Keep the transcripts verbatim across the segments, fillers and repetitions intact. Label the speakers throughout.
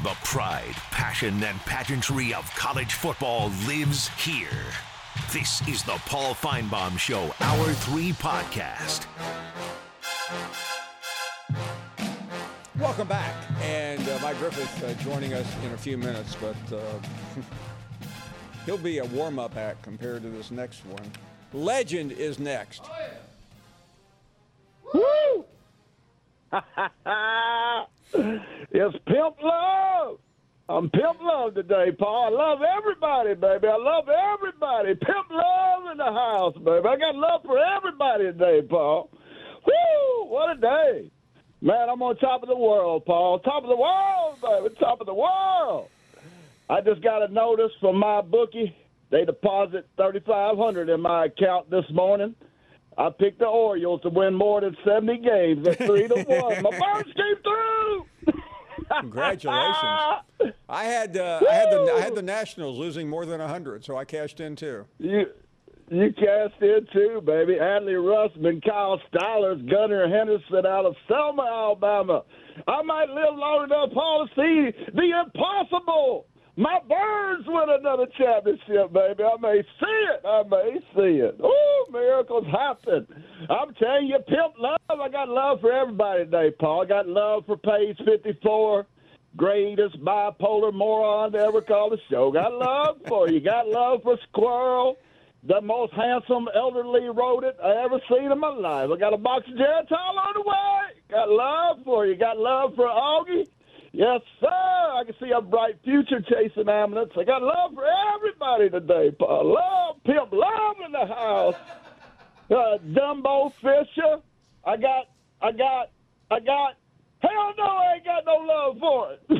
Speaker 1: The pride, passion, and pageantry of college football lives here. This is the Paul Finebaum Show, Hour three podcast.
Speaker 2: Welcome back. And uh, Mike Griffith uh, joining us in a few minutes, but uh, he'll be a warm-up act compared to this next one. Legend is next.
Speaker 3: Woo! It's Pimp Love. I'm Pimp Love today, Paul. I love everybody, baby. I love everybody. Pimp Love in the house, baby. I got love for everybody today, Paul. Woo! What a day. Man, I'm on top of the world, Paul. Top of the world, baby. Top of the world. I just got a notice from my bookie. They deposit thirty-five hundred dollars in my account this morning. I picked the Orioles to win more than seventy games at three to one. My Birds came through.
Speaker 2: Congratulations! I had uh, I had the I had the Nationals losing more than a hundred, so I cashed in too.
Speaker 3: You you cashed in too, baby. Adley Russman, Kyle Stallers, Gunnar Henderson out of Selma, Alabama. I might live long enough, Paul, to see the impossible. My Birds win another championship, baby. I may see it. I may see it. Oh, miracles happen. I'm telling you, Pimp Love. I got love for everybody today, Paul. I got love for Page fifty-four, greatest bipolar moron to ever call the show. Got love for you. Got love for Squirrel, the most handsome elderly rodent I ever seen in my life. I got a box of Geritol on the way. Got love for you. Got love for Augie. Yes, sir. I can see a bright future chasing ambulance. I got love for everybody today, Paul. Love, Pimp Love in the house. Uh, Dumbo Fisher. I got, I got, I got. Hell no, I ain't got no love for it.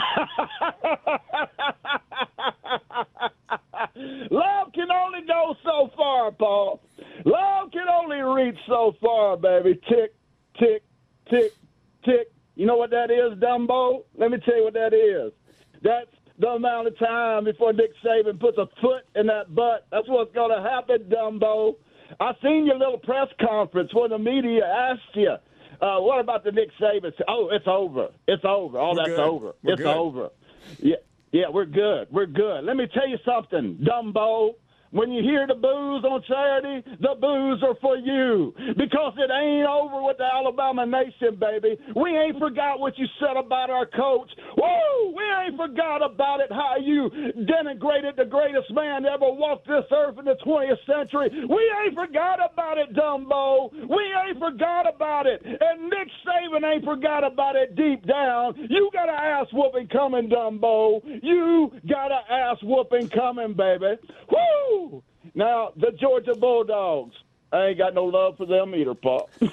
Speaker 3: Love can only go so far, Paul. Love can only reach so far, baby. Tick, tick, tick, tick. You know what that is, Dumbo? Let me tell you what that is. That's the amount of time before Nick Saban puts a foot in that butt. That's what's going to happen, Dumbo. I seen your little press conference when the media asked you, uh, what about the Nick Saban? Oh, it's over. It's over. All
Speaker 2: We're
Speaker 3: that's
Speaker 2: good.
Speaker 3: over.
Speaker 2: We're
Speaker 3: it's
Speaker 2: good.
Speaker 3: over. Yeah, yeah, we're good. We're good. Let me tell you something, Dumbo. When you hear the boos on Saturday, the boos are for you because it ain't over with the Alabama Nation, baby. We ain't forgot what you said about our coach. Woo! We ain't forgot about it, how you denigrated the greatest man to ever walk this earth in the twentieth century. We ain't forgot about it, Dumbo. We ain't forgot about it. And Nick Saban ain't forgot about it deep down. You got an ass whooping coming, Dumbo. You got an ass whooping coming, baby. Woo! Now, the Georgia Bulldogs, I ain't got no love for them either, Paul. Pimp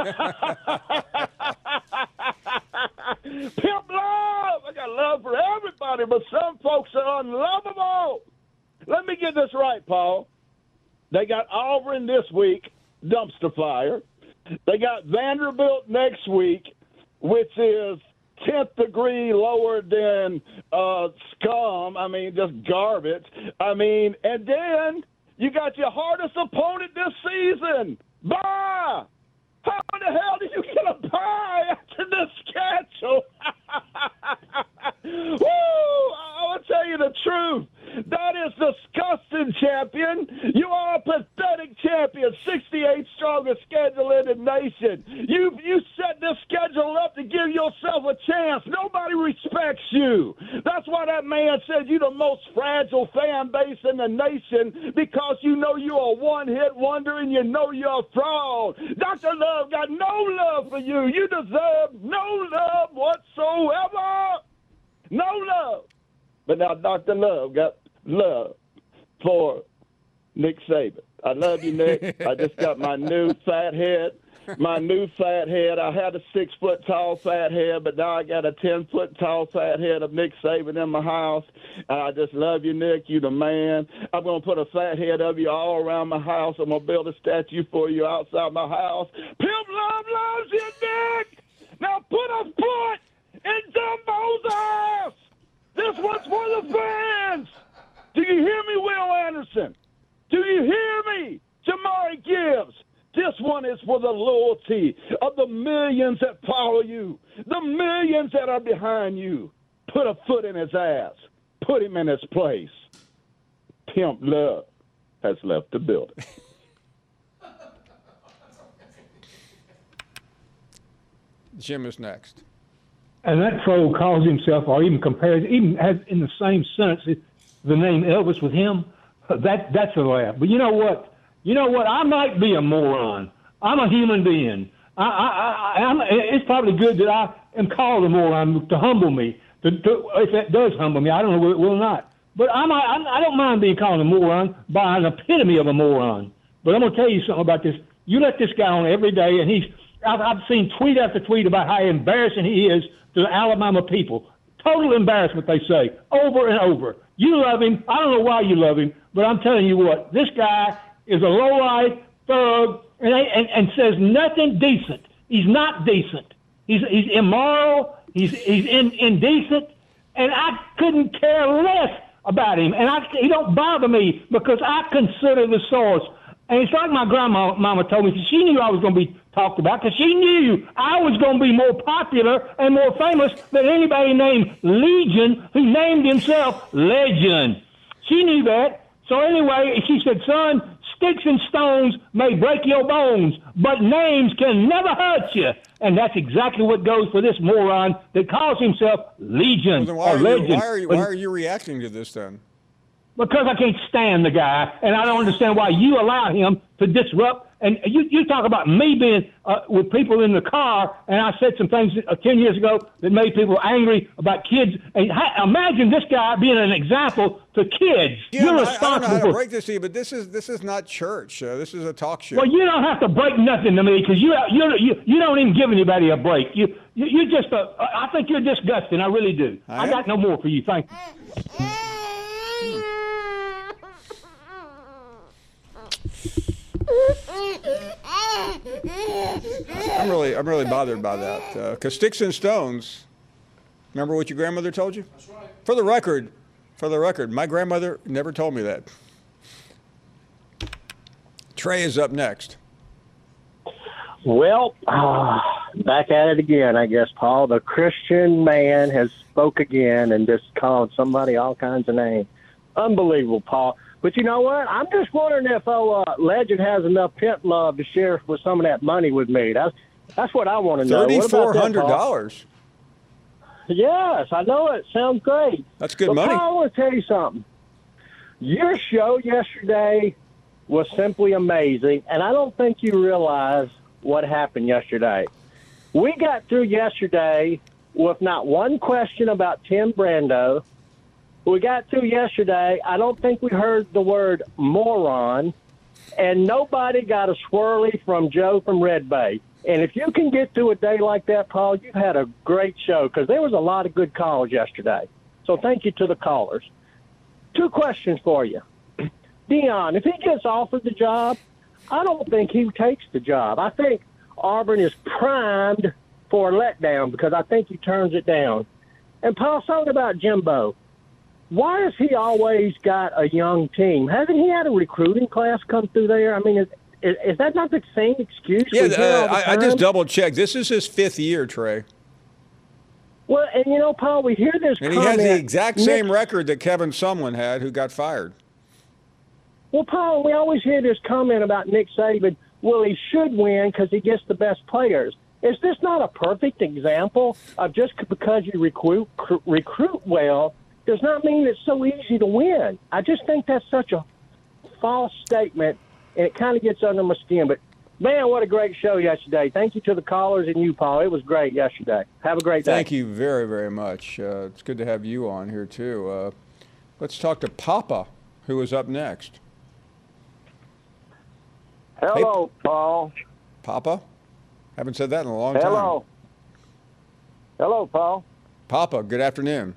Speaker 3: love! I got love for everybody, but some folks are unlovable. Let me get this right, Paul. They got Auburn this week, dumpster fire. They got Vanderbilt next week, which is tenth degree lower than uh, scum. I mean, just garbage. I mean, and then you got your hardest opponent this season. Bye! How in the hell do you get a bye after this schedule? Woo! I will tell you the truth. That is disgusting, champion. You are a pathetic champion. sixty-eighth strongest schedule in the nation. You you set this schedule up to give yourself a chance. Nobody respects you. That's why that man said you're the most fragile fan base in the nation, because you know you're a one-hit wonder and you know you're a fraud. Doctor Love got no love for you. You deserve no love whatsoever. No love. But now Doctor Love got love for Nick Saban. I love you, Nick. I just got my new fat head. My new fat head. I had a six-foot-tall fat head, but now I got a ten-foot-tall fat head of Nick Saban in my house. And I just love you, Nick. You the man. I'm going to put a fat head of you all around my house. I'm going to build a statue for you outside my house. Pimp Love loves you, Nick. Now put a foot in Dumbo's ass. This one's for the fans. Do you hear me, Will Anderson? Do you hear me, Jamari Gibbs? This one is for the loyalty of the millions that follow you, the millions that are behind you. put a foot in his ass, put him in his place. Pimp Love has left the building.
Speaker 2: Jim is next.
Speaker 4: And that troll calls himself, or even compares, even has in the same sentence the name Elvis with him. That that's a laugh. But you know what? You know what? I might be a moron. I'm a human being. I, I, I, I'm, it's probably good that I am called a moron to humble me. To, to, if that does humble me, I don't know whether it will not. But I'm, I, I don't mind being called a moron by an epitome of a moron. But I'm going to tell you something about this. You let this guy on every day, and he's I've, I've seen tweet after tweet about how embarrassing he is to the Alabama people. Total embarrassment, they say, over and over. You love him. I don't know why you love him, but I'm telling you what, this guy is a lowlife, thug, and, and, and says nothing decent. He's not decent. He's he's immoral. He's he's in, indecent, and I couldn't care less about him. And I, he don't bother me because I consider the source. And it's like my grandma mama told me. She knew I was going to be talked about because she knew I was going to be more popular and more famous than anybody named Legion, who named himself Legend. She knew that. So anyway, she said, son, sticks and stones may break your bones, but names can never hurt you. And that's exactly what goes for this moron that calls himself Legion
Speaker 2: Well, then why,
Speaker 4: or
Speaker 2: are
Speaker 4: Legend.
Speaker 2: you, why, are you, why are you reacting to this then?
Speaker 4: Because I can't stand the guy, and I don't understand why you allow him to disrupt. And you, you talk about me being uh, with people in the car, and I said some things uh, ten years ago that made people angry about kids. And ha- imagine this guy being an example to kids.
Speaker 2: Yeah,
Speaker 4: You're
Speaker 2: I,
Speaker 4: responsible
Speaker 2: I don't know how to
Speaker 4: for.
Speaker 2: break this to you, but this is this is not church. Uh, this is a talk show.
Speaker 4: Well, you don't have to break nothing to me because you, you you you don't even give anybody a break. You you you just uh, I think you're disgusting. I really do.
Speaker 2: I
Speaker 4: I
Speaker 2: am?
Speaker 4: got no more for you. Thank you.
Speaker 2: I'm really I'm really bothered by that because uh, sticks and stones. Remember what your grandmother told you? That's right. For the record, for the record, my grandmother never told me that. Trey is up next.
Speaker 5: Well, uh, back at it again, I guess, Paul. The Christian man has spoke again and just called somebody all kinds of names. Unbelievable, Paul. But you know what? I'm just wondering if oh, uh, Legend has enough pimp love to share with some of that money with me. That's that's what I want to know.
Speaker 2: Thirty-four hundred dollars.
Speaker 5: Yes, I know it. Sounds great.
Speaker 2: That's good
Speaker 5: but
Speaker 2: money.
Speaker 5: Paul, I want to tell you something. Your show yesterday was simply amazing, and I don't think you realize what happened yesterday. We got through yesterday with not one question about Tim Brando. We got through yesterday. I don't think we heard the word moron, and nobody got a swirly from Joe from Red Bay. And if you can get through a day like that, Paul, you've had a great show because there was a lot of good calls yesterday. So thank you to the callers. Two questions for you. Dion, if he gets offered the job, I don't think he takes the job. I think Auburn is primed for a letdown because I think he turns it down. And Paul, something about Jimbo. Why has he always got a young team? Hasn't he had a recruiting class come through there? I mean, is, is, is that not the same excuse?
Speaker 2: Yeah,
Speaker 5: we hear all
Speaker 2: uh,
Speaker 5: the
Speaker 2: I, I just
Speaker 5: time?
Speaker 2: double-checked. This is his fifth year, Trey.
Speaker 5: Well, and you know, Paul, we hear this
Speaker 2: And he
Speaker 5: comment.
Speaker 2: has the exact same
Speaker 5: Nick-
Speaker 2: record that Kevin Sumlin had, who got fired.
Speaker 5: Well, Paul, we always hear this comment about Nick Saban. Well, he should win because he gets the best players. Is this not a perfect example of just because you recruit cr- recruit well does not mean it's so easy to win? I just think that's such a false statement, and it kind of gets under my skin. But, man, what a great show yesterday. Thank you to the callers and you, Paul. It was great yesterday. Have a great day.
Speaker 2: Thank you very, very much. Uh, it's good to have you on here, too. Uh, let's talk to Papa, who is up next.
Speaker 3: Hello, Paul.
Speaker 2: Papa? Haven't said that in a long
Speaker 3: Hello.
Speaker 2: time.
Speaker 3: Hello, Paul.
Speaker 2: Papa, good afternoon.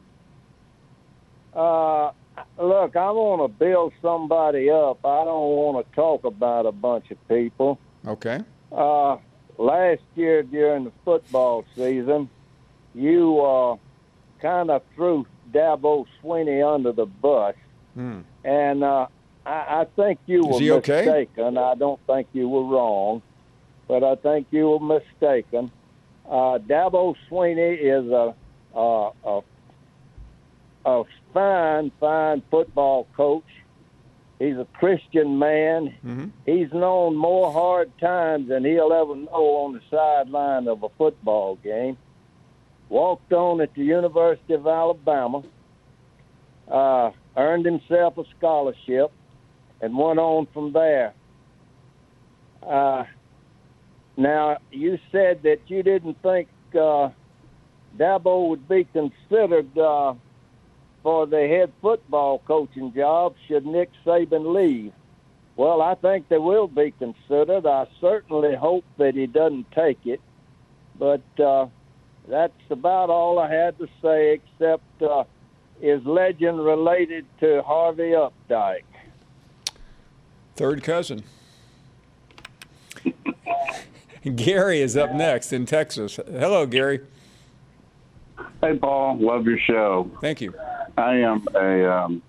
Speaker 3: Uh, look, I want to build somebody up. I don't want to talk about a bunch of people.
Speaker 2: Okay.
Speaker 3: Uh, last year during the football season, you uh, kind of threw Dabo Swinney under the bus.
Speaker 2: Hmm.
Speaker 3: And uh, I, I think you
Speaker 2: Is
Speaker 3: were
Speaker 2: he okay?
Speaker 3: mistaken. I don't think you were wrong, but I think you were mistaken. Uh, Dabo Swinney is a, a, a
Speaker 5: a fine, fine football coach. He's a Christian man.
Speaker 2: Mm-hmm.
Speaker 5: He's known more hard times than he'll ever know on the sideline of a football game. Walked on at the University of Alabama, uh, earned himself a scholarship, and went on from there. Uh, now, you said that you didn't think uh, Dabo would be considered uh, for the head football coaching job should Nick Saban leave. Well, I think they will be considered. I certainly hope that he doesn't take it. But uh, that's about all I had to say, except uh, is legend related to Harvey Updike?
Speaker 2: Third cousin. Gary is up next in Texas. Hello, Gary.
Speaker 6: Hey, Paul. Love your show.
Speaker 2: Thank you.
Speaker 6: I am a, um,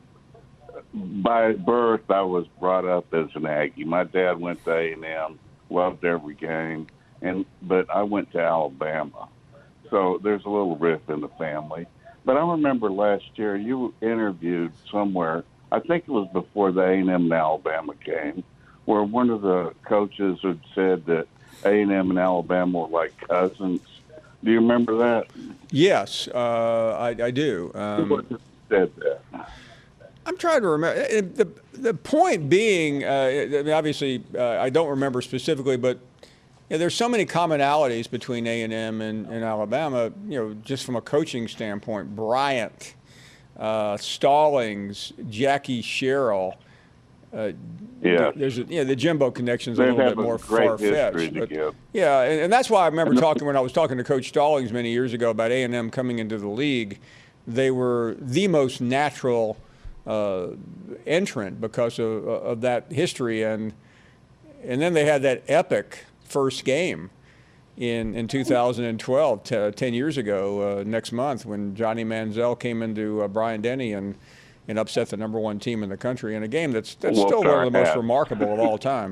Speaker 6: by birth, I was brought up as an Aggie. My dad went to A and M, loved every game, and but I went to Alabama. So there's a little rift in the family. But I remember last year you interviewed somewhere, I think it was before the A and M and Alabama game, where one of the coaches had said that A and M and Alabama were like cousins. Do you remember that?
Speaker 2: Yes, uh, I, I do. Um,
Speaker 6: Who said that?
Speaker 2: I'm trying to remember. The, the point being, uh, I mean, obviously, uh, I don't remember specifically, but yeah, there's so many commonalities between A and M and, and Alabama, you know, just from a coaching standpoint. Bryant, uh, Stallings, Jackie Sherrill. Uh,
Speaker 6: yeah.
Speaker 2: There's a, you know, the Jimbo connection's a
Speaker 6: They
Speaker 2: little
Speaker 6: have
Speaker 2: bit
Speaker 6: a
Speaker 2: more
Speaker 6: great
Speaker 2: far-fetched.
Speaker 6: history
Speaker 2: But,
Speaker 6: together.
Speaker 2: yeah, and, and that's why I remember talking when I was talking to Coach Stallings many years ago about A and M coming into the league. They were the most natural uh, entrant because of, of that history, and and then they had that epic first game in in two thousand twelve, t- ten years ago, uh, next month, when Johnny Manziel came into uh, Bryant-Denny and and upset the number one team in the country in a game that's that's
Speaker 6: Wolf
Speaker 2: still one of the most
Speaker 6: hat.
Speaker 2: remarkable of all time.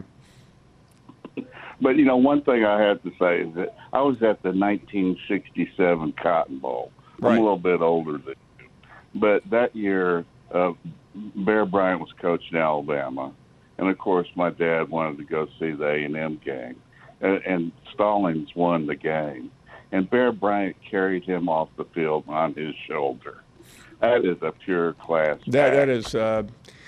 Speaker 6: But, you know, one thing I have to say is that I was at the nineteen sixty-seven Cotton Bowl. I'm
Speaker 2: Right.
Speaker 6: a little bit older than you. But that year, uh, Bear Bryant was coaching Alabama. And, of course, my dad wanted to go see the A and M game. And, and Stallings won the game. And Bear Bryant carried him off the field on his shoulder. That is a pure class.
Speaker 2: That that
Speaker 6: act.
Speaker 2: is uh,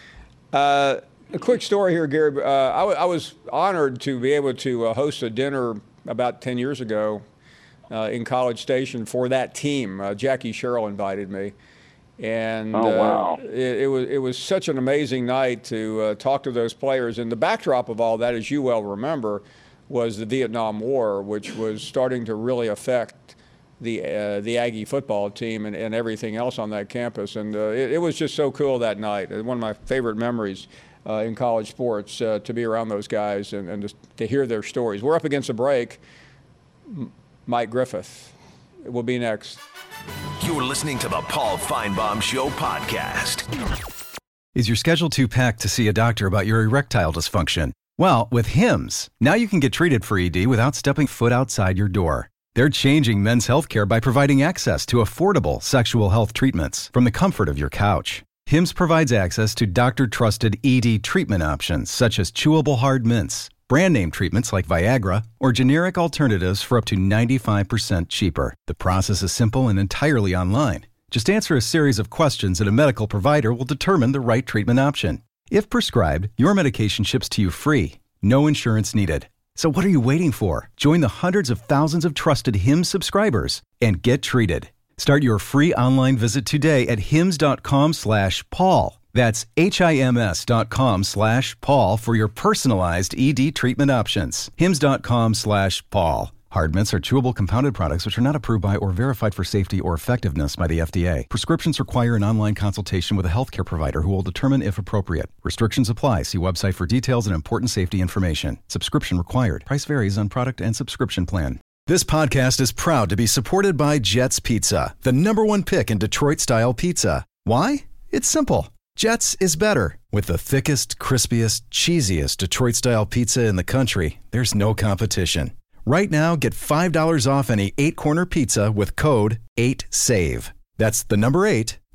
Speaker 2: uh, a quick story here, Gary. Uh, I, w- I was honored to be able to uh, host a dinner about ten years ago uh, in College Station for that team. Uh, Jackie Sherrill invited me, and
Speaker 6: Oh, wow.
Speaker 2: uh, it, it was it was such an amazing night to uh, talk to those players. And the backdrop of all that, as you well remember, was the Vietnam War, which was starting to really affect the uh, the Aggie football team and, and everything else on that campus. And uh, it, it was just so cool that night. One of my favorite memories uh, in college sports, uh, to be around those guys and, and just to hear their stories. We're up against a break. M- Mike Griffith will be next.
Speaker 1: You're listening to the Paul Feinbaum Show podcast.
Speaker 7: Is your schedule too packed to see a doctor about your erectile dysfunction? Well, with Hims, now you can get treated for E D without stepping foot outside your door. They're changing men's healthcare by providing access to affordable sexual health treatments from the comfort of your couch. Hims provides access to doctor-trusted E D treatment options such as chewable hard mints, brand name treatments like Viagra, or generic alternatives for up to ninety-five percent cheaper. The process is simple and entirely online. Just answer a series of questions and a medical provider will determine the right treatment option. If prescribed, your medication ships to you free, no insurance needed. So what are you waiting for? Join the hundreds of thousands of trusted Hims subscribers and get treated. Start your free online visit today at hims.com slash Paul. That's H-I-M-S dot com slash Paul for your personalized E D treatment options. Hims.com slash Paul. Hard mints are chewable compounded products which are not approved by or verified for safety or effectiveness by the F D A. Prescriptions require an online consultation with a healthcare provider who will determine if appropriate. Restrictions apply. See website for details and important safety information. Subscription required. Price varies on product and subscription plan. This podcast is proud to be supported by Jets Pizza, the number one pick in Detroit-style pizza. Why? It's simple. Jets is better. With the thickest, crispiest, cheesiest Detroit-style pizza in the country, there's no competition. Right now, get five dollars off any eight-corner pizza with code eight save. That's the number eight,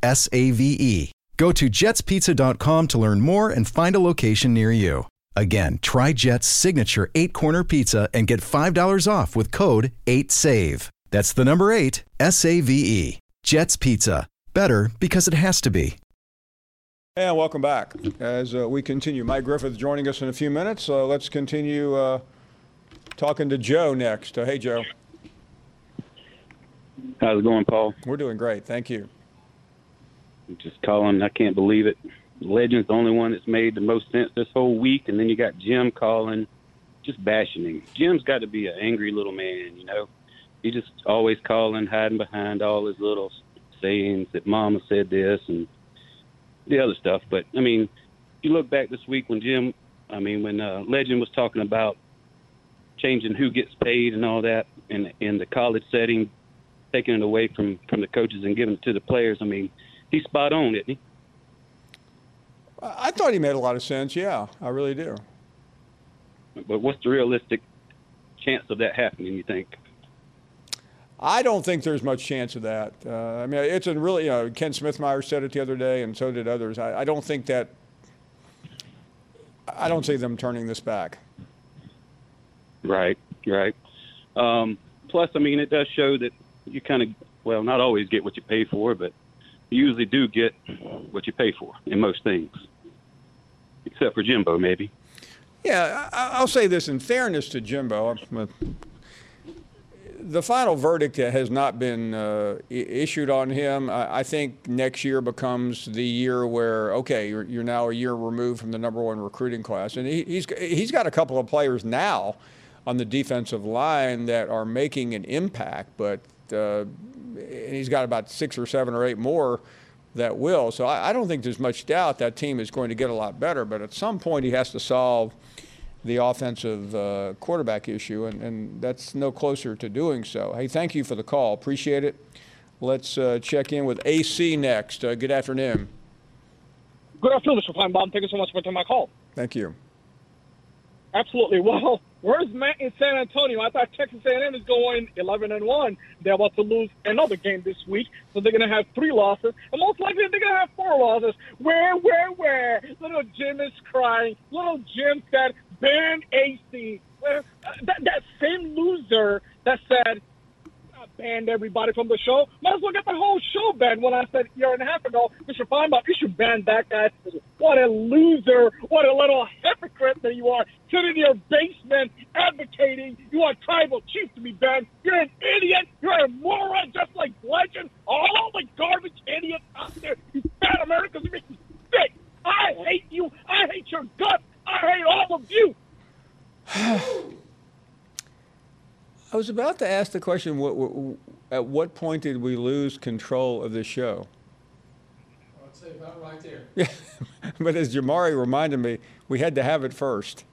Speaker 7: S A V E. Go to jets pizza dot com to learn more and find a location near you. Again, try Jet's signature eight-corner pizza and get five dollars off with code eight save. That's the number eight, S A V E. Jet's Pizza. Better because it has to be.
Speaker 2: And welcome back as uh, we continue. Mike Griffith joining us in a few minutes. Uh, let's continue uh, talking to Joe next. Uh, hey, Joe.
Speaker 8: How's it going, Paul?
Speaker 2: We're doing great. Thank you.
Speaker 8: I'm just calling. I can't believe it. Legend's the only one that's made the most sense this whole week, and then you got Jim calling, just bashing him. Jim's got to be an angry little man, you know. He just always calling, hiding behind all his little sayings that Mama said this and the other stuff. But, I mean, you look back this week when Jim, I mean, when uh, Legend was talking about changing who gets paid and all that in, in the college setting, taking it away from, from the coaches and giving it to the players, I mean, he's spot on, isn't he?
Speaker 2: I thought he made a lot of sense, yeah. I really do.
Speaker 8: But what's the realistic chance of that happening, you think?
Speaker 2: I don't think there's much chance of that. Uh, I mean, it's a really, you know, Ken Smithmeyer said it the other day, and so did others. I, I don't think that, I don't see them turning this back.
Speaker 8: Right, right. Um, plus, I mean, it does show that you kind of, well, not always get what you pay for, but you usually do get what you pay for in most things, except for Jimbo, maybe.
Speaker 2: Yeah, I'll say this in fairness to Jimbo. The final verdict has not been uh, issued on him. I think next year becomes the year where, okay, you're, you're now a year removed from the number one recruiting class. And he, he's, he's got a couple of players now on the defensive line that are making an impact, but uh, and he's got about six or seven or eight more that will. So I, I don't think there's much doubt that team is going to get a lot better, but at some point he has to solve the offensive uh, quarterback issue, and, and that's no closer to doing so. Hey, thank you for the call. Appreciate it. Let's uh, check in with A C next. Uh, good afternoon.
Speaker 9: Good afternoon, Mister Feinbaum. Thank you so much for taking my call.
Speaker 2: Thank you.
Speaker 9: Absolutely. Well, where's Matt in San Antonio? I thought Texas A and M is going eleven and one. They're about to lose another game this week, so they're going to have three losses, and most likely they're going to have four losses. Where, where, where? Little Jim is crying. Little Jim said, ban A C. Well, uh, that, that same loser that said, I banned everybody from the show, might as well get the whole show banned when I said a year and a half ago, Mister Feinbaum, you should ban that guy. What a loser. What a little hypocrite that you are. Sitting in your basement advocating you want tribal chief to be banned. You're an idiot. You're a moron just like Legend. All the garbage idiots out there. You fat Americans, you make me sick. I hate you. I hate your guts. I hate all of you.
Speaker 2: I was about to ask the question, what, what, at what point did we lose control of the show?
Speaker 10: I'd say about right there.
Speaker 2: Yeah, but as Jamari reminded me, we had to have it first.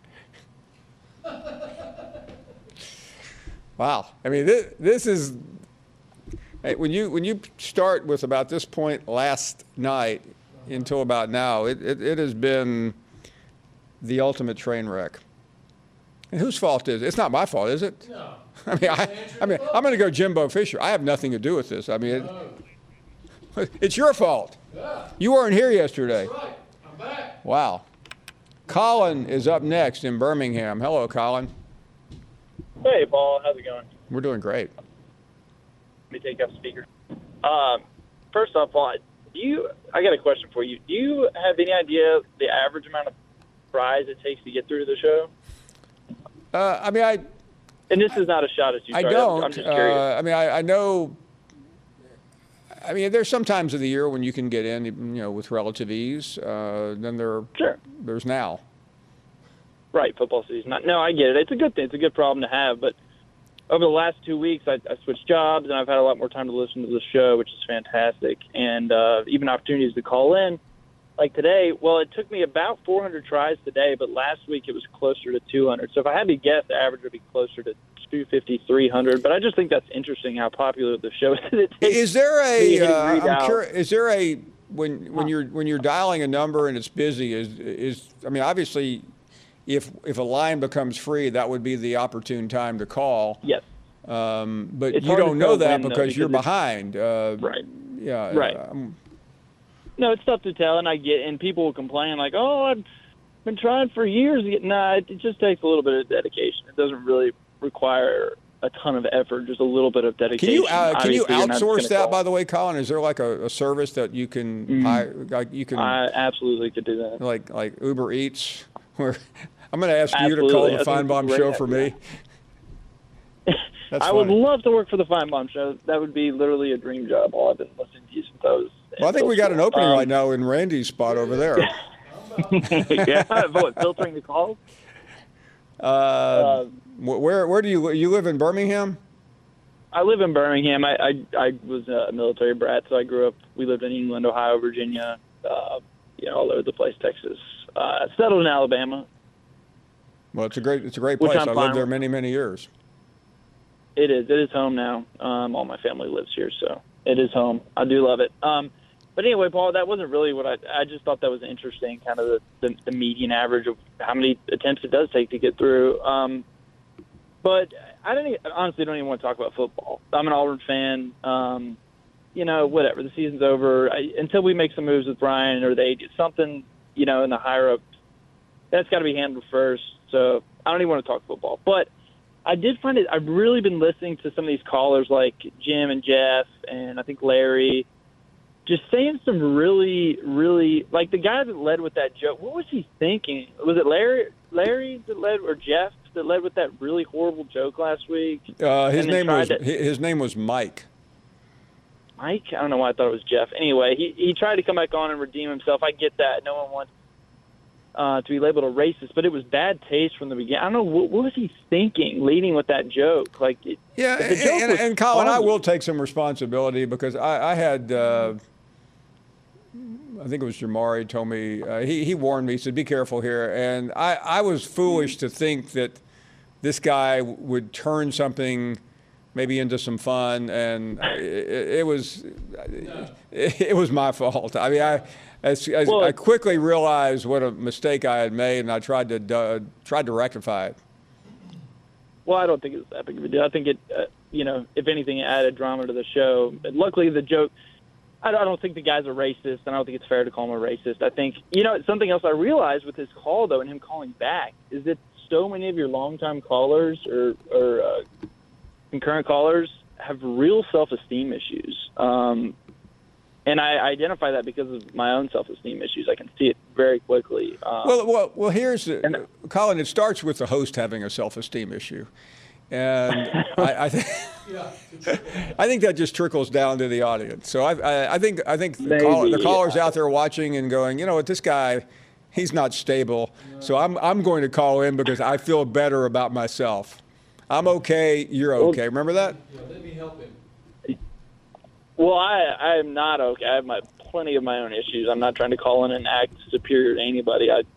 Speaker 2: Wow. I mean, this, this is, when you, when you start with about this point last night until about now, it, it, it has been the ultimate train wreck. And whose fault is it? It's not my fault, is it?
Speaker 10: No.
Speaker 2: I mean, I, I mean, I'm going to go Jimbo Fisher. I have nothing to do with this. I mean, it, it's your fault.
Speaker 10: Yeah.
Speaker 2: You weren't here yesterday.
Speaker 10: That's right. I'm back.
Speaker 2: Wow. Colin is up next in Birmingham. Hello, Colin.
Speaker 11: Hey, Paul. How's it going?
Speaker 2: We're doing great.
Speaker 11: Let me take up speaker. Um, first off, Paul, do you? I got a question for you. Do you have any idea the average amount of tries it takes to get through the show?
Speaker 2: Uh, I mean, I.
Speaker 11: And this is not a shot at you.
Speaker 2: I
Speaker 11: sorry.
Speaker 2: don't.
Speaker 11: I'm, I'm just curious.
Speaker 2: Uh, I mean, I, I know. I mean, there's some times of the year when you can get in, you know, with relative ease. Uh, then there,
Speaker 11: sure.
Speaker 2: There's now.
Speaker 11: Right, football season. No, I get it. It's a good thing. It's a good problem to have. But over the last two weeks, I, I switched jobs, and I've had a lot more time to listen to the show, which is fantastic. And uh, even opportunities to call in. Like today, well, it took me about four hundred tries today, but last week it was closer to two hundred. So if I had to guess, the average would be closer to two fifty, three hundred. But I just think that's interesting how popular the show is. It
Speaker 2: is there a? Uh, I'm
Speaker 11: out.
Speaker 2: curious. Is there a when when you're when you're dialing a number and it's busy? Is is I mean, obviously, if if a line becomes free, that would be the opportune time to call.
Speaker 11: Yes.
Speaker 2: Um, but
Speaker 11: it's
Speaker 2: you don't know that
Speaker 11: when,
Speaker 2: because,
Speaker 11: though, because
Speaker 2: you're behind. Uh,
Speaker 11: right.
Speaker 2: Yeah.
Speaker 11: Right.
Speaker 2: Um,
Speaker 11: no, it's tough to tell, and I get, and people will complain like, "Oh, I've been trying for years to get." Nah, it, it just takes a little bit of dedication. It doesn't really require a ton of effort, just a little bit of dedication.
Speaker 2: Can you uh, can you
Speaker 11: Obviously,
Speaker 2: outsource that, by the way, Colin? Is there like a, a service that you can
Speaker 11: Mm.
Speaker 2: hire, like you can
Speaker 11: I absolutely could do that.
Speaker 2: like like Uber Eats? Where I'm going to ask you
Speaker 11: Absolutely.
Speaker 2: to call
Speaker 11: I
Speaker 2: the
Speaker 11: think it's a
Speaker 2: Feinbaum
Speaker 11: great
Speaker 2: show for me. That's
Speaker 11: I would
Speaker 2: funny.
Speaker 11: love to work for the Feinbaum show. That would be literally a dream job. All I've been listening to you since I was.
Speaker 2: Well, I think we got an opening
Speaker 11: um,
Speaker 2: right now in Randy's spot over there.
Speaker 11: yeah, what, filtering the calls?
Speaker 2: Uh, wh- where where do you li- you live in Birmingham?
Speaker 11: I live in Birmingham. I, I I was a military brat, so I grew up. We lived in England, Ohio, Virginia, uh, you know, all over the place, Texas. Uh, settled in Alabama.
Speaker 2: Well, it's a great it's a great
Speaker 11: Which
Speaker 2: place.
Speaker 11: I'm
Speaker 2: I
Speaker 11: fine
Speaker 2: lived there
Speaker 11: with.
Speaker 2: many many years.
Speaker 11: It is. It is home now. Um, all my family lives here, so it is home. I do love it. Um, but anyway, Paul, that wasn't really what I. I just thought that was interesting, kind of the, the, the median average of how many attempts it does take to get through. Um, but I don't even, honestly don't even want to talk about football. I'm an Auburn fan. Um, you know, whatever. The season's over. I, until we make some moves with Brian or they something, you know, in the higher ups, that's got to be handled first. So I don't even want to talk football, but. I did find it. I've really been listening to some of these callers like Jim and Jeff and I think Larry, just saying some really, really like the guy that led with that joke. What was he thinking? Was it Larry? Larry that led or Jeff that led with that really horrible joke last week?
Speaker 2: Uh, his
Speaker 11: And then
Speaker 2: name was
Speaker 11: tried to-
Speaker 2: his name was Mike.
Speaker 11: Mike. I don't know why I thought it was Jeff. Anyway, he he tried to come back on and redeem himself. I get that. No one wants. Uh, to be labeled a racist, but it was bad taste from the beginning. I don't know what, what was he thinking, leading with that joke. Like, it,
Speaker 2: Yeah,
Speaker 11: the
Speaker 2: and,
Speaker 11: joke
Speaker 2: and,
Speaker 11: was
Speaker 2: and Colin, I
Speaker 11: funny.
Speaker 2: will take some responsibility because I, I had, uh, I think it was Jamari told me, uh, he, he warned me, he said, be careful here. And I, I was foolish to think that this guy would turn something maybe into some fun. And it, it was, it, it was my fault. I mean, I, as, as
Speaker 11: Well,
Speaker 2: I quickly realized what a mistake I had made and I tried to, uh, tried to rectify it.
Speaker 11: Well, I don't think it's that big of a deal. I think it, uh, you know, if anything, it added drama to the show. And luckily, the joke, I don't, I don't think the guy's a racist, and I don't think it's fair to call him a racist. I think, you know, something else I realized with his call, though, and him calling back, is that so many of your longtime callers or, or uh, concurrent callers have real self-esteem issues. Um, and I identify that because of my own self-esteem issues. I can see it very quickly. Um,
Speaker 2: Well, well, well. Here's the, Colin. It starts with the host having a self-esteem issue, and I, I, th- I think that just trickles down to the audience. So I, I, I think, I think the,
Speaker 11: Maybe,
Speaker 2: call, the callers
Speaker 11: yeah.
Speaker 2: out there watching and going, you know what, this guy, he's not stable. So I'm, I'm going to call in because I feel better about myself. I'm okay. You're okay. Remember that?
Speaker 10: Yeah, let me help him.
Speaker 11: Well, I I am not okay. I have my plenty of my own issues. I'm not trying to call in and act superior to anybody. I,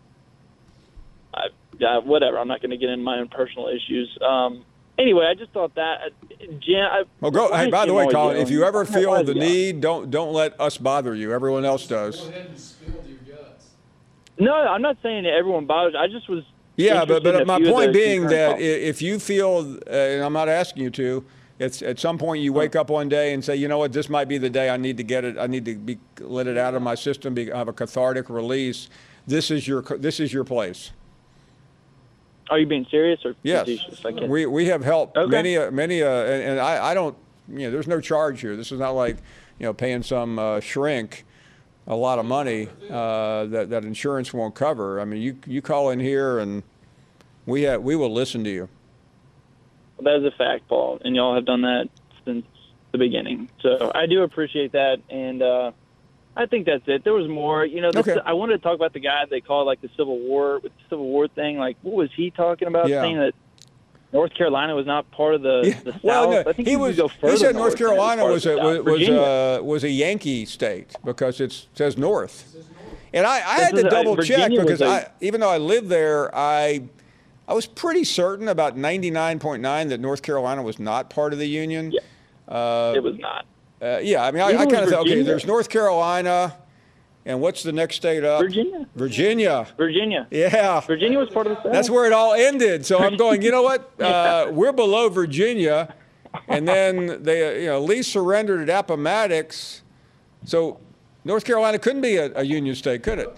Speaker 11: I, I whatever. I'm not going to get into my own personal issues. Um. Anyway, I just thought that. Jan, I,
Speaker 2: Well, go. Hey, by the way, Colin, if you ever
Speaker 11: Why
Speaker 2: feel
Speaker 11: is
Speaker 2: the
Speaker 11: he on?
Speaker 2: need, don't don't let us bother you. Everyone else does.
Speaker 10: Go ahead and spill your guts.
Speaker 11: No, I'm not saying that everyone bothers. I just was.
Speaker 2: Yeah, but
Speaker 11: interested in
Speaker 2: but
Speaker 11: a
Speaker 2: my
Speaker 11: few of
Speaker 2: point
Speaker 11: the
Speaker 2: being that i-
Speaker 11: concurrent
Speaker 2: if you feel, uh, and I'm not asking you to, it's at some point you wake up one day and say, you know what, this might be the day I need to get it. I need to be let it out of my system, be, have a cathartic release. This is your this is your place.
Speaker 11: calls. Are you being serious or
Speaker 2: Yes,
Speaker 11: facetious? I can't-
Speaker 2: we we have helped
Speaker 11: Okay.
Speaker 2: many uh, many, uh, and, and I I don't, you know, there's no charge here. This is not like, you know, paying some uh, shrink a lot of money uh, that that insurance won't cover. I mean, you you call in here and we have, we will listen to you.
Speaker 11: That is a fact, Paul, and y'all have done that since the beginning. So I do appreciate that, and uh, I think that's it. There was more, you know. The,
Speaker 2: Okay.
Speaker 11: I wanted to talk about the guy they called like the Civil War, with the Civil War thing. Like, what was he talking about?
Speaker 2: Yeah.
Speaker 11: Saying that North Carolina was not part of the, the South.
Speaker 2: Well, no,
Speaker 11: I think
Speaker 2: he
Speaker 11: you
Speaker 2: was.
Speaker 11: could go
Speaker 2: He
Speaker 11: further
Speaker 2: said North
Speaker 11: north than it was
Speaker 2: Carolina
Speaker 11: part of
Speaker 2: was
Speaker 11: the
Speaker 2: a was
Speaker 11: South.
Speaker 2: was
Speaker 11: Virginia.
Speaker 2: a, was a Yankee state because it says North. And I, I had
Speaker 11: This
Speaker 2: to
Speaker 11: is- uh,
Speaker 2: double check
Speaker 11: Virginia was
Speaker 2: because
Speaker 11: a-
Speaker 2: I, even though I lived there, I I was pretty certain about ninety-nine point nine that North Carolina was not part of the Union.
Speaker 11: Yeah.
Speaker 2: Uh,
Speaker 11: It was not.
Speaker 2: uh, yeah, I mean, I,
Speaker 11: Neither
Speaker 2: I
Speaker 11: was
Speaker 2: kind of thought, okay,
Speaker 11: Virginia.
Speaker 2: there's North Carolina, and what's the next state up?
Speaker 11: Virginia.
Speaker 2: Virginia.
Speaker 11: Virginia.
Speaker 2: Yeah.
Speaker 11: Virginia was part of the South.
Speaker 2: That's where it all ended. So I'm going, you know what? Uh, we're below Virginia. And then they, uh, you know, Lee surrendered at Appomattox. So North Carolina couldn't be a, a Union State, could it?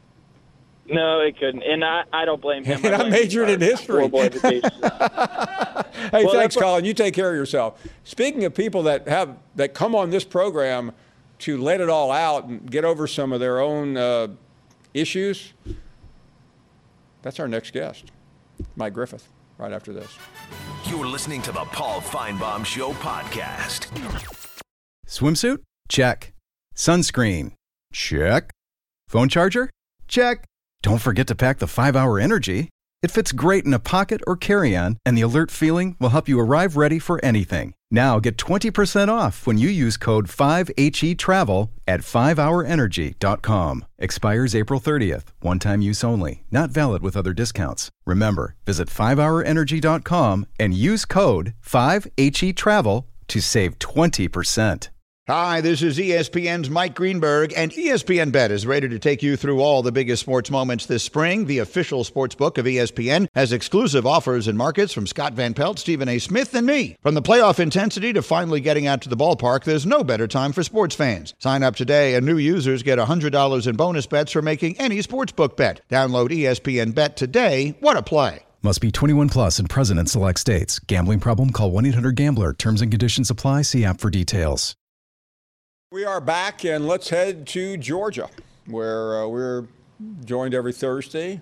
Speaker 11: No, it couldn't, and I, I don't blame him.
Speaker 2: And I, I majored in history.
Speaker 11: Horrible education.
Speaker 2: Hey,
Speaker 11: well,
Speaker 2: thanks,
Speaker 11: what,
Speaker 2: Colin. You take care of yourself. Speaking of people that have that come on this program to let it all out and get over some of their own uh, issues, that's our next guest, Mike Griffith, right after this.
Speaker 1: You're listening to the Paul Feinbaum Show podcast.
Speaker 7: Swimsuit? Check. Sunscreen? Check. Phone charger? Check. Don't forget to pack the five hour Energy. It fits great in a pocket or carry-on, and the alert feeling will help you arrive ready for anything. Now get twenty percent off when you use code five H E travel at five hour energy dot com. Expires April thirtieth. One-time use only. Not valid with other discounts. Remember, visit five hour energy dot com and use code five H E travel to save twenty percent.
Speaker 12: Hi, this is E S P N's Mike Greenberg, and E S P N Bet is ready to take you through all the biggest sports moments this spring. The official sports book of E S P N has exclusive offers and markets from Scott Van Pelt, Stephen A. Smith, and me. From the playoff intensity to finally getting out to the ballpark, there's no better time for sports fans. Sign up today, and new users get one hundred dollars in bonus bets for making any sportsbook bet. Download E S P N Bet today. What a play.
Speaker 7: Must be twenty-one plus and present in select states. Gambling problem? Call one eight hundred gambler. Terms and conditions apply. See app for details.
Speaker 2: We are back, and let's head to Georgia, where uh, we're joined every Thursday,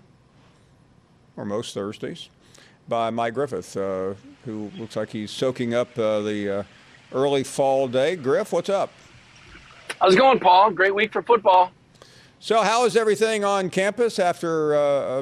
Speaker 2: or most Thursdays, by Mike Griffith, uh, who looks like he's soaking up uh, the uh, early fall day. Griff, what's up?
Speaker 13: How's it going, Paul? Great week for football.
Speaker 2: So how is everything on campus after uh, a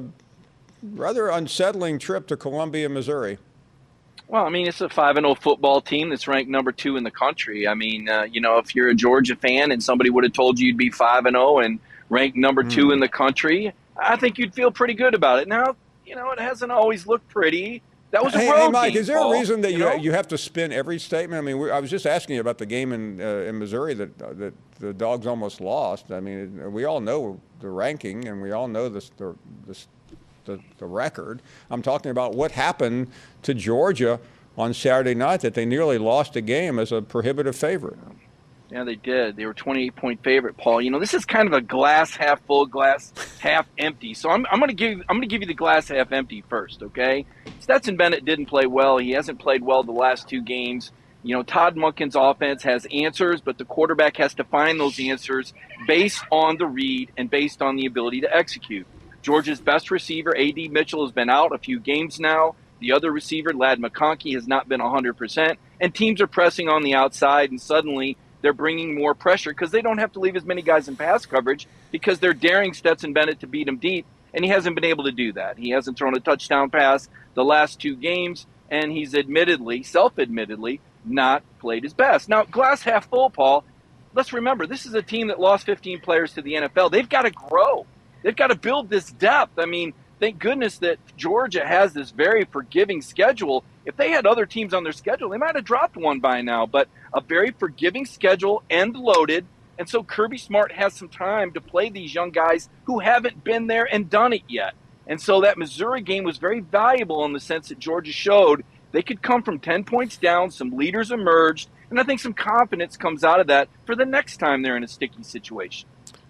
Speaker 2: rather unsettling trip to Columbia, Missouri?
Speaker 13: Well, I mean, it's a five and oh football team that's ranked number two in the country. I mean, uh, you know, if you're a Georgia fan and somebody would have told you you'd be five and oh and ranked number mm. two in the country, I think you'd feel pretty good about it. Now, you know, it hasn't always looked pretty. That was a
Speaker 2: hey,
Speaker 13: road
Speaker 2: hey, Mike,
Speaker 13: game,
Speaker 2: is there
Speaker 13: Paul,
Speaker 2: a reason that you
Speaker 13: you, know?
Speaker 2: you have to spin every statement? I mean, we, I was just asking you about the game in uh, in Missouri that uh, that the Dogs almost lost. I mean, we all know the ranking, and we all know this the this, the the record. I'm talking about what happened to Georgia on Saturday night, that they nearly lost a game as a prohibitive favorite.
Speaker 13: Yeah, they did. They were twenty-eight point favorite, Paul. You know, this is kind of a glass half full, glass half empty. So I'm, I'm going to give I'm going to give you the glass half empty first, okay? Stetson Bennett didn't play well. He hasn't played well the last two games. You know, Todd Monken's offense has answers, but the quarterback has to find those answers based on the read and based on the ability to execute. Georgia's best receiver, A D Mitchell, has been out a few games now. The other receiver, Ladd McConkey, has not been one hundred percent, and teams are pressing on the outside, and suddenly they're bringing more pressure because they don't have to leave as many guys in pass coverage because they're daring Stetson Bennett to beat him deep, and he hasn't been able to do that. He hasn't thrown a touchdown pass the last two games, and he's admittedly, self-admittedly, not played his best. Now, glass half full, Paul, let's remember, this is a team that lost fifteen players to the N F L. They've got to grow. They've got to build this depth. I mean, thank goodness that Georgia has this very forgiving schedule. If they had other teams on their schedule, they might have dropped one by now. But a very forgiving schedule, end loaded. And so Kirby Smart has some time to play these young guys who haven't been there and done it yet. And so that Missouri game was very valuable in the sense that Georgia showed they could come from ten points down, some leaders emerged, and I think some confidence comes out of that for the next time they're in a sticky situation.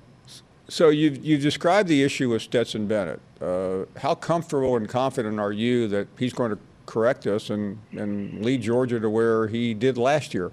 Speaker 2: So you've, you've described the issue with Stetson Bennett. Uh, how comfortable and confident are you that he's going to correct us and, and lead Georgia to where he did last year?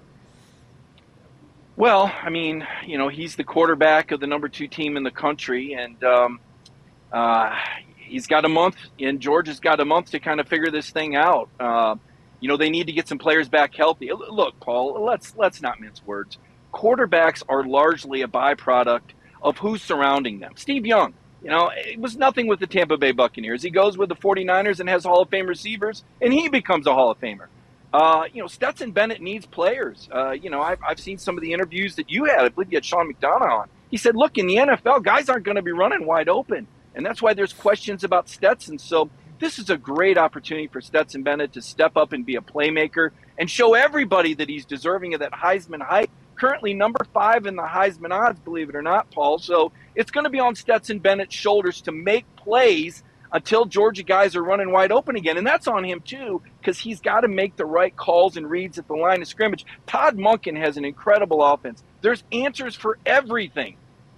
Speaker 13: Well, I mean, you know, he's the quarterback of the number two team in the country, and um, uh, he's got a month, and Georgia's got a month to kind of figure this thing out. Uh, you know, they need to get some players back healthy. Look, Paul, let's let's not mince words. Quarterbacks are largely a byproduct of who's surrounding them. Steve Young, you know, it was nothing with the Tampa Bay Buccaneers. He goes with the forty-niners and has Hall of Fame receivers, and he becomes a Hall of Famer. Uh, you know, Stetson Bennett needs players. Uh, you know, I've, I've seen some of the interviews that you had. I believe you had Sean McDonough on. He said, look, in the N F L, guys aren't going to be running wide open, and that's why there's questions about Stetson. So this is a great opportunity for Stetson Bennett to step up and be a playmaker and show everybody that he's deserving of that Heisman hype. Currently number five in the Heisman odds, believe it or not, Paul. So it's going to be on Stetson Bennett's shoulders to make plays until Georgia guys are running wide open again. And that's on him, too, because he's got to make the right calls and reads at the line of scrimmage. Todd Monken has an incredible offense. There's answers for everything.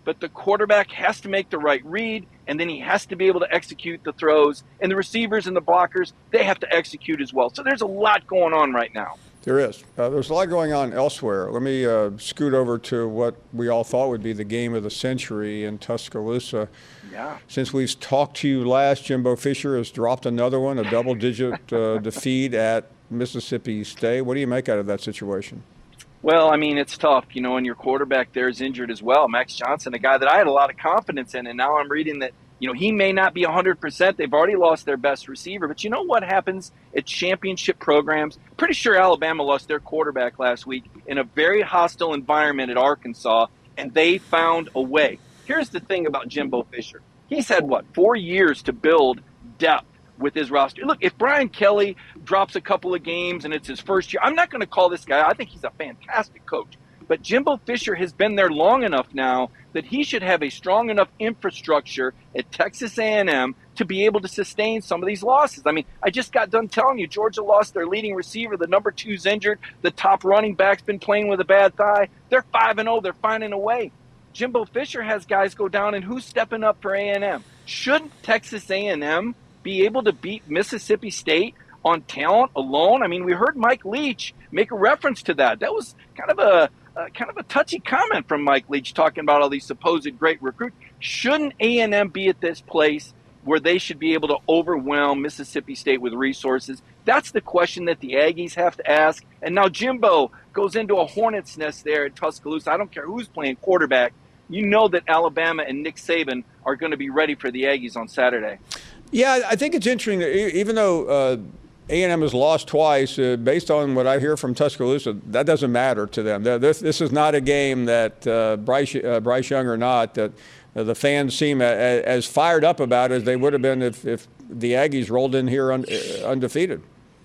Speaker 13: but the quarterback has to make the right read, and then he has to be able to execute the throws. And the receivers and the blockers, they have to execute as well. So there's a lot going on right now.
Speaker 2: There is. Uh, there's a lot going on elsewhere. Let me uh, scoot over to what we all thought would be the game of the century in Tuscaloosa.
Speaker 13: Yeah.
Speaker 2: Since we've talked to you last, Jimbo Fisher has dropped another one, a double-digit uh, defeat at Mississippi State. What do you make out of that situation?
Speaker 13: Well, I mean, it's tough, you know, and your quarterback there is injured as well. Max Johnson, a guy that I had a lot of confidence in, and now I'm reading that, you know, he may not be one hundred percent. They've already lost their best receiver. But you know what happens at championship programs? Pretty sure Alabama lost their quarterback last week in a very hostile environment at Arkansas, and they found a way. Here's the thing about Jimbo Fisher. He's had, what, four years to build depth with his roster. Look, if Brian Kelly drops a couple of games and it's his first year, I'm not going to call this guy. I think he's a fantastic coach. But Jimbo Fisher has been there long enough now that he should have a strong enough infrastructure at Texas A and M to be able to sustain some of these losses. I mean, I just got done telling you, Georgia lost their leading receiver. The number two's injured. The top running back's been playing with a bad thigh. They're five and oh. They're finding a way. Jimbo Fisher has guys go down, and who's stepping up for A and M? Shouldn't Texas A and M be able to beat Mississippi State on talent alone? I mean, we heard Mike Leach make a reference to that. That was kind of a uh, kind of a touchy comment from Mike Leach, talking about all these supposed great recruits. Shouldn't A and M be at this place where they should be able to overwhelm Mississippi State with resources? That's the question that the Aggies have to ask. And now Jimbo goes into a hornet's nest there at Tuscaloosa. I don't care who's playing quarterback. You know that Alabama and Nick Saban are going to be ready for the Aggies on Saturday.
Speaker 2: Yeah, I think it's interesting that even though uh, A and M has lost twice, uh, based on what I hear from Tuscaloosa, that doesn't matter to them. This, this is not a game that uh, Bryce, uh, Bryce Young or not, that uh, the fans seem a, a, as fired up about as they would have been if, if the Aggies rolled in here un, uh, undefeated.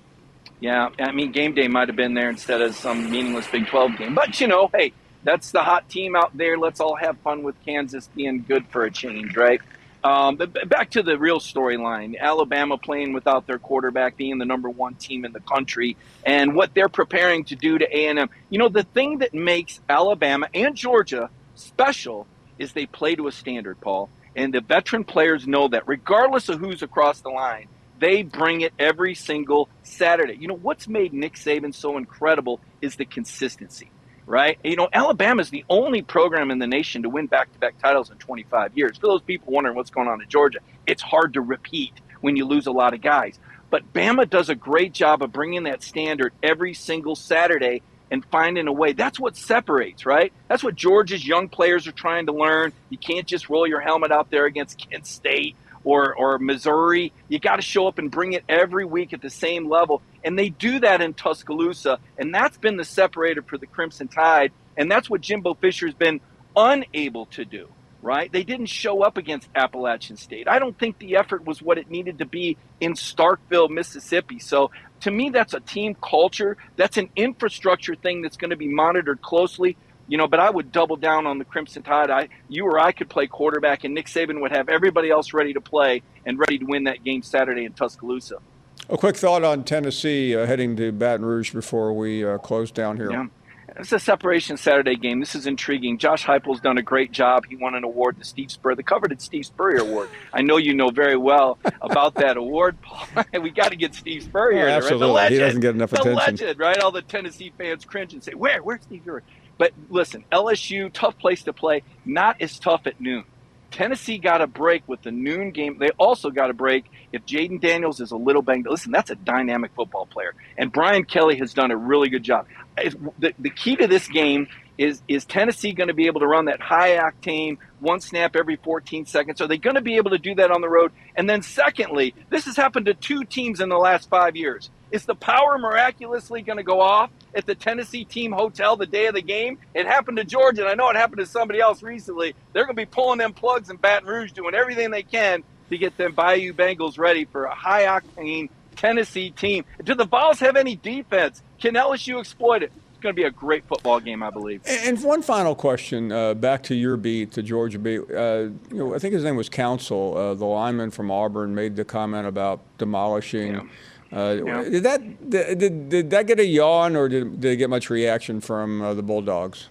Speaker 13: Yeah, I mean, game day might have been there instead of some meaningless Big twelve game. But, you know, hey, that's the hot team out there. Let's all have fun with Kansas being good for a change, right? Um, but back to the real storyline, Alabama playing without their quarterback, being the number one team in the country, and what they're preparing to do to A and M. You know, the thing that makes Alabama and Georgia special is they play to a standard, Paul. And the veteran players know that regardless of who's across the line, they bring it every single Saturday. You know, what's made Nick Saban so incredible is the consistency. Right? You know, Alabama is the only program in the nation to win back-to-back titles in twenty-five years. For those people wondering what's going on in Georgia, it's hard to repeat when you lose a lot of guys. But Bama does a great job of bringing that standard every single Saturday and finding a way. That's what separates, right? That's what Georgia's young players are trying to learn. You can't just roll your helmet out there against Kent State or or Missouri. You got to show up and bring it every week at the same level. And they do that in Tuscaloosa, and that's been the separator for the Crimson Tide, and that's what Jimbo Fisher's been unable to do, right? They didn't show up against Appalachian State. I don't think the effort was what it needed to be in Starkville, Mississippi. So to me, that's a team culture. That's an infrastructure thing that's going to be monitored closely. You know, but I would double down on the Crimson Tide. I, you or I could play quarterback, and Nick Saban would have everybody else ready to play and ready to win that game Saturday in Tuscaloosa.
Speaker 2: A quick thought on Tennessee uh, heading to Baton Rouge before we uh, close down here.
Speaker 13: Yeah. It's a separation Saturday game. This is intriguing. Josh Heupel's done a great job. He won an award, the Steve Spurrier, the coveted Steve Spurrier Award. I know you know very well about that award, Paul. We got to get Steve Spurrier.
Speaker 2: Oh, absolutely.
Speaker 13: Right? The legend,
Speaker 2: he doesn't get enough
Speaker 13: the
Speaker 2: attention.
Speaker 13: legend, right? All the Tennessee fans cringe and say, where? Where's Steve Spurrier? But listen, L S U, tough place to play. Not as tough at noon. Tennessee got a break with the noon game. They also got a break if Jaden Daniels is a little banged. Listen, that's a dynamic football player. And Brian Kelly has done a really good job. The, the key to this game is, is Tennessee going to be able to run that high-octane, one snap every fourteen seconds? Are they going to be able to do that on the road? And then secondly, this has happened to two teams in the last five years. Is the power miraculously going to go off at the Tennessee team hotel the day of the game? It happened to Georgia, and I know it happened to somebody else recently. They're going to be pulling them plugs in Baton Rouge, doing everything they can to get them Bayou Bengals ready for a high-octane Tennessee team. Do the Vols have any defense? Can L S U exploit it? It's going to be a great football game, I believe.
Speaker 2: And one final question, uh, back to your beat, to Georgia beat. Uh, you know, I think his name was Council, uh, the lineman from Auburn, made the comment about demolishing. Yeah. Uh, yeah. Did that did, did that get a yawn, or did, did it get much reaction from uh, the Bulldogs?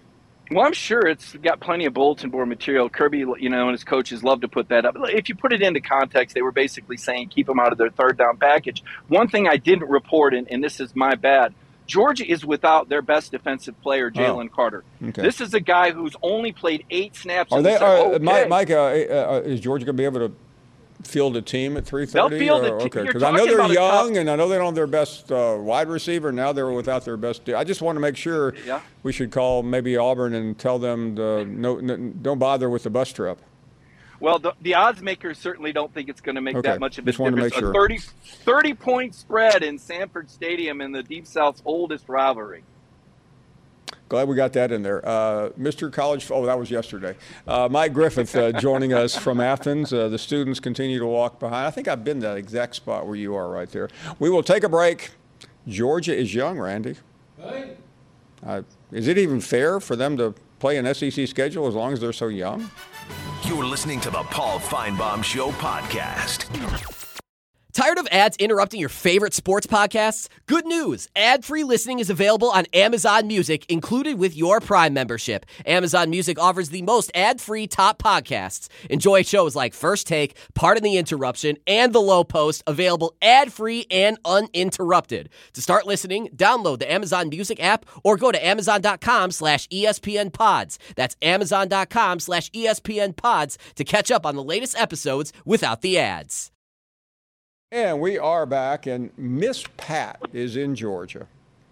Speaker 13: Well, I'm sure it's got plenty of bulletin board material. Kirby, you know, and his coaches love to put that up. If you put it into context, they were basically saying keep them out of their third down package. One thing I didn't report, and, and this is my bad, Georgia is without their best defensive player, Jalen oh, Carter.
Speaker 2: Okay.
Speaker 13: This is a guy who's only played eight snaps.
Speaker 2: Are they?
Speaker 13: Said,
Speaker 2: are,
Speaker 13: okay.
Speaker 2: Mike, Mike uh, uh, is Georgia going to be able to field a team at three thirty?
Speaker 13: They'll field
Speaker 2: or,
Speaker 13: a
Speaker 2: okay,
Speaker 13: because
Speaker 2: I know they're young,
Speaker 13: tough...
Speaker 2: and I know they don't have their best uh, wide receiver. Now they're without their best. I just want to make sure
Speaker 13: yeah.
Speaker 2: we should call maybe Auburn and tell them to, no, no, don't bother with the bus trip.
Speaker 13: Well, the, the odds makers certainly don't think it's going to make
Speaker 2: okay.
Speaker 13: that much of a
Speaker 2: just
Speaker 13: difference.
Speaker 2: To make sure.
Speaker 13: A thirty, thirty point spread in Sanford Stadium in the Deep South's oldest rivalry.
Speaker 2: Glad we got that in there. Uh, Mister College, oh, that was yesterday. Uh, Mike Griffith uh, joining us from Athens. Uh, the students continue to walk behind. I think I've been that exact spot where you are right there. We will take a break. Georgia is young, Randy.
Speaker 10: Hey.
Speaker 2: Uh, is it even fair for them to play an S E C schedule as long as they're so young?
Speaker 1: You're listening to the Paul Feinbaum Show podcast.
Speaker 14: Tired of ads interrupting your favorite sports podcasts? Good news! Ad-free listening is available on Amazon Music, included with your Prime membership. Amazon Music offers the most ad-free top podcasts. Enjoy shows like First Take, Pardon the Interruption, and The Low Post, available ad-free and uninterrupted. To start listening, download the Amazon Music app or go to amazon.com slash ESPN pods. That's amazon.com slash ESPN pods to catch up on the latest episodes without the ads.
Speaker 2: And we are back, and Miss Pat is in Georgia.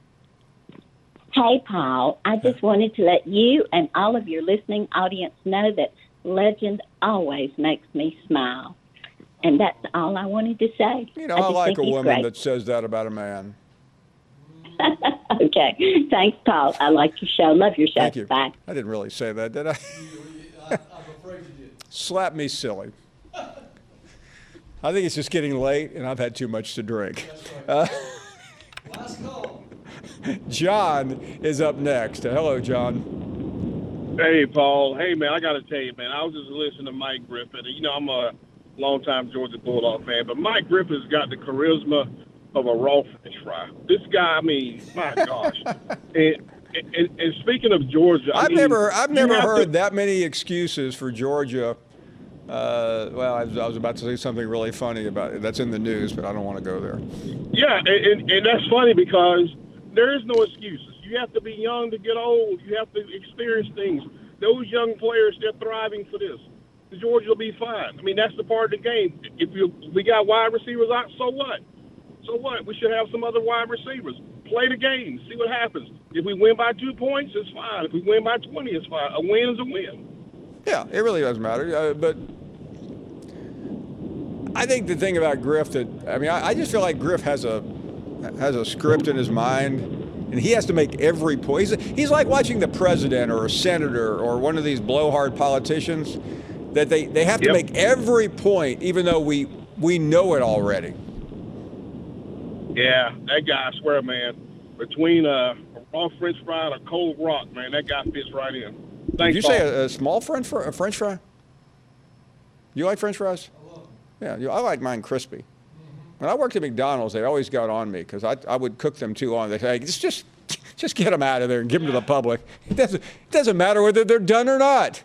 Speaker 15: Hey, Paul. I just wanted to let you and all of your listening audience know that legend always makes me smile. And that's all I wanted to say.
Speaker 2: You know,
Speaker 15: I,
Speaker 2: I like a woman
Speaker 15: great.
Speaker 2: that says that about a man.
Speaker 15: Okay. Thanks, Paul. I like your show. Love your show.
Speaker 2: Thank you.
Speaker 15: Bye.
Speaker 2: I didn't really say that, did I?
Speaker 10: I I'm afraid you did.
Speaker 2: Slap me silly. I think it's just getting late, and I've had too much to drink.
Speaker 10: That's right. Uh, Last call.
Speaker 2: John is up next. Hello, John.
Speaker 16: Hey, Paul. Hey, man, I got to tell you, man, I was just listening to Mike Griffith. You know, I'm a longtime Georgia Bulldog fan, but Mike Griffith's got the charisma of a raw French fry. This guy, I mean, my gosh. and, and, and speaking of Georgia, I
Speaker 2: I've
Speaker 16: mean,
Speaker 2: never, I've never heard
Speaker 16: to,
Speaker 2: that many excuses for Georgia. Uh, well, I was, I was about to say something really funny about it. That's in the news, but I don't want to go there.
Speaker 16: Yeah, and, and, and that's funny because there is no excuses. You have to be young to get old. You have to experience things. Those young players, they're thriving for this. Georgia will be fine. I mean, that's the part of the game. If you, we got wide receivers out, so what? So what? We should have some other wide receivers. Play the game. See what happens. If we win by two points, it's fine. If we win by twenty, it's fine. A win is a win.
Speaker 2: Yeah, it really doesn't matter. Uh, but I think the thing about Griff that I mean, I, I just feel like Griff has a has a script in his mind, and he has to make every point. He's, he's like watching the president or a senator or one of these blowhard politicians that they, they have to
Speaker 16: yep.
Speaker 2: make every point, even though we we know it already.
Speaker 16: Yeah, that guy, I swear, man, between a raw French fry and a cold rock, man, that guy fits right in. Thanks,
Speaker 2: Did you
Speaker 16: Paul.
Speaker 2: say a, a small French fry? A French fry? You like French fries?
Speaker 10: I love them.
Speaker 2: Yeah, you, I like mine crispy. Mm-hmm. When I worked at McDonald's, they always got on me because I, I would cook them too long. They say, just, just just get them out of there and give them to the public. It doesn't it doesn't matter whether they're done or not.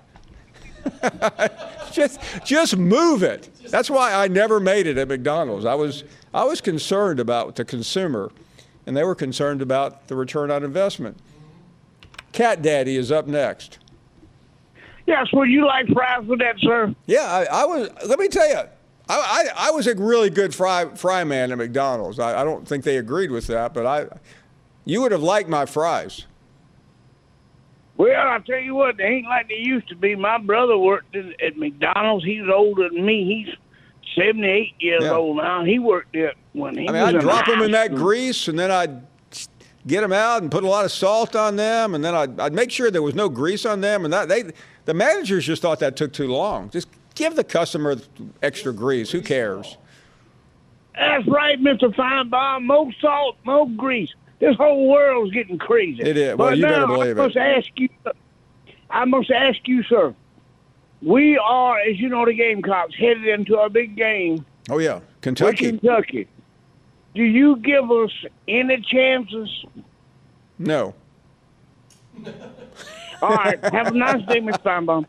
Speaker 2: just just move it. That's why I never made it at McDonald's. I was I was concerned about the consumer, and they were concerned about the return on investment. Cat Daddy is up next.
Speaker 17: Yes, would you like fries with that, sir?
Speaker 2: Yeah, I, I was. Let me tell you, I, I I was a really good fry fry man at McDonald's. I, I don't think they agreed with that, but I, you would have liked my fries.
Speaker 17: Well, I tell you what, they ain't like they used to be. My brother worked at, at McDonald's. He's older than me. He's seventy-eight years
Speaker 2: Yeah.
Speaker 17: old now. He worked there when he
Speaker 2: I mean,
Speaker 17: was
Speaker 2: I'd
Speaker 17: in
Speaker 2: drop them
Speaker 17: high
Speaker 2: in that
Speaker 17: school.
Speaker 2: grease, and then I'd get them out and put a lot of salt on them, and then I'd, I'd make sure there was no grease on them. And that they, the managers just thought that took too long. Just give the customer extra grease. Who cares?
Speaker 17: That's right, Mister Feinbaum. More salt, more grease. This whole world's getting crazy.
Speaker 2: It is. Well,
Speaker 17: But
Speaker 2: you
Speaker 17: now,
Speaker 2: better believe
Speaker 17: I must
Speaker 2: it.
Speaker 17: ask you. I must ask you, sir. We are, as you know, the Gamecocks headed into a big game.
Speaker 2: Oh yeah,
Speaker 17: with
Speaker 2: Kentucky.
Speaker 17: Kentucky. Do you give us any chances?
Speaker 2: No.
Speaker 17: All right. Have a nice day, Mister Feinbaum.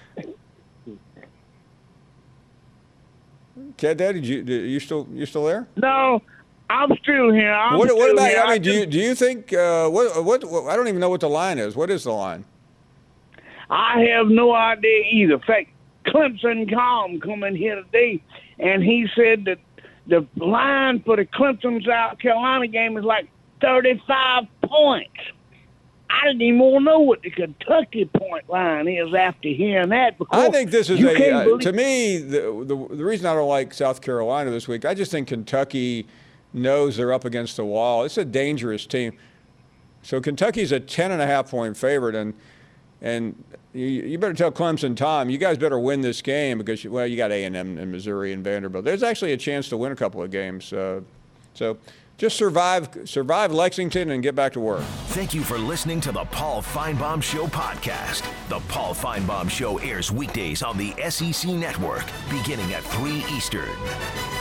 Speaker 2: Cat Daddy, did you, did you still you still there?
Speaker 17: No, I'm still here. I'm
Speaker 2: what,
Speaker 17: still
Speaker 2: what about?
Speaker 17: here.
Speaker 2: I mean, do
Speaker 17: just-
Speaker 2: you do you think uh, what, what what? I don't even know what the line is. What is the line?
Speaker 17: I have no idea either. In fact, Clemson Calm come in here today, and he said that the line for the Clemson South Carolina game is like thirty-five points. I didn't even want to know what the Kentucky point line is after hearing that. Because
Speaker 2: I think this is
Speaker 17: you
Speaker 2: a
Speaker 17: can't
Speaker 2: uh,
Speaker 17: believe-
Speaker 2: to me the, the the reason I don't like South Carolina this week. I just think Kentucky knows they're up against the wall. It's a dangerous team. So Kentucky's a ten and a half point favorite, and and you, you better tell Clemson, Tom, you guys better win this game because you, well, you got A and M and Missouri and Vanderbilt. There's actually a chance to win a couple of games. Uh, so just survive survive Lexington and get back to work.
Speaker 1: Thank you for listening to the Paul Feinbaum Show podcast. The Paul Feinbaum Show airs weekdays on the S E C Network, beginning at three Eastern.